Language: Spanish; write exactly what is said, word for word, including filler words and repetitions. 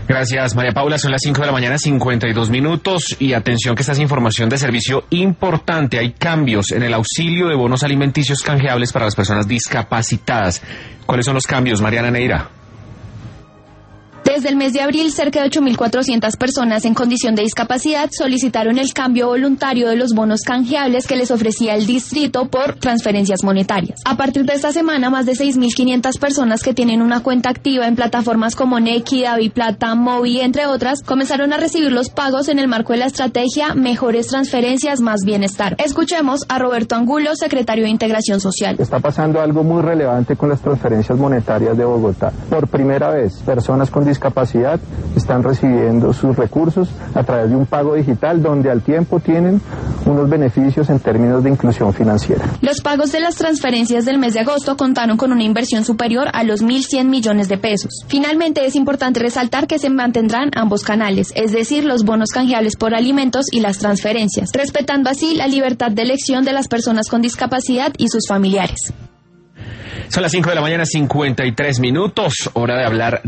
Gracias, María Paula. Son las cinco de la mañana, cincuenta y dos minutos. Y atención que esta es información de servicio importante. Hay cambios en el auxilio de bonos alimenticios canjeables para las personas discapacitadas. ¿Cuáles son los cambios, Mariana Neira? Desde el mes de abril, cerca de ocho mil cuatrocientas personas en condición de discapacidad solicitaron el cambio voluntario de los bonos canjeables que les ofrecía el distrito por transferencias monetarias. A partir de esta semana, más de seis mil quinientas personas que tienen una cuenta activa en plataformas como Nequi, DaviPlata, Movi, entre otras, comenzaron a recibir los pagos en el marco de la estrategia Mejores Transferencias, Más Bienestar. Escuchemos a Roberto Angulo, secretario de Integración Social. Está pasando algo muy relevante con las transferencias monetarias de Bogotá. Por primera vez, personas con discapacidad capacidad están recibiendo sus recursos a través de un pago digital donde al tiempo tienen unos beneficios en términos de inclusión financiera. Los pagos de las transferencias del mes de agosto contaron con una inversión superior a los mil cien millones de pesos. Finalmente, es importante resaltar que se mantendrán ambos canales, es decir, los bonos canjeables por alimentos y las transferencias, respetando así la libertad de elección de las personas con discapacidad y sus familiares. Son las cinco de la mañana, cincuenta y tres minutos, hora de hablar